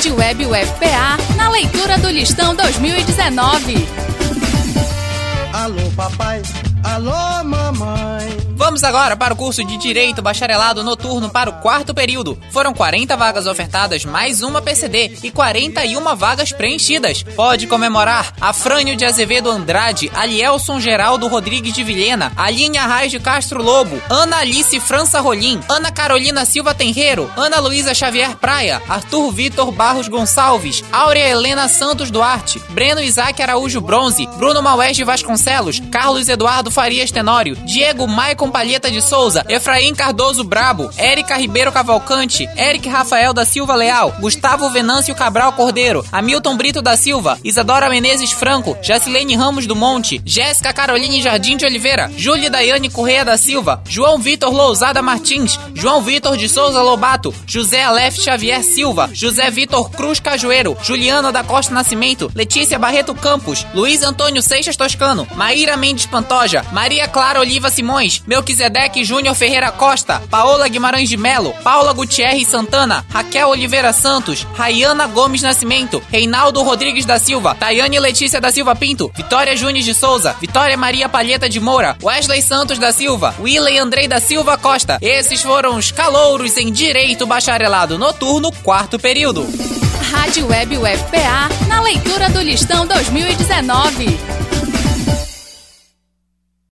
Rádio Web UFPA, na leitura do Listão 2019. Alô, papai. Alô, mamãe. Vamos agora para o curso de Direito Bacharelado Noturno para o 4º período. Foram 40 vagas ofertadas, mais uma PCD e 41 vagas preenchidas. Pode comemorar Afrânio de Azevedo Andrade, Alielson Geraldo Rodrigues de Vilhena, Aline Arraes de Castro Lobo, Ana Alice França Rolim, Ana Carolina Silva Tenreiro, Ana Luísa Xavier Praia, Arthur Vitor Barros Gonçalves, Áurea Helena Santos Duarte, Breno Isaac Araújo Bronze, Bruno Maués de Vasconcelos, Carlos Eduardo Farias Tenório, Diego Maicon Palheta de Souza, Efraim Cardoso Brabo, Érica Ribeiro Cavalcante, Eric Rafael da Silva Leal, Gustavo Venâncio Cabral Cordeiro, Hamilton Brito da Silva, Isadora Menezes Franco, Jacilene Ramos do Monte, Jéssica Caroline Jardim de Oliveira, Júlia Daiane Correia da Silva, João Vitor Lousada Martins, João Vitor de Souza Lobato, José Aleph Xavier Silva, José Vitor Cruz Cajueiro, Juliana da Costa Nascimento, Letícia Barreto Campos, Luiz Antônio Seixas Toscano, Maíra Mendes Pantoja, Maria Clara Oliva Simões, Melquisedeque Júnior Ferreira Costa, Paola Guimarães de Melo, Paula Gutierrez Santana, Raquel Oliveira Santos, Rayana Gomes Nascimento, Reinaldo Rodrigues da Silva, Tayane Letícia da Silva Pinto, Vitória Júnior de Souza, Vitória Maria Palheta de Moura, Wesley Santos da Silva, Willey Andrei da Silva Costa. Esses foram os calouros em Direito Bacharelado Noturno, 4º período. Rádio Web UFPA, na leitura do Listão 2019.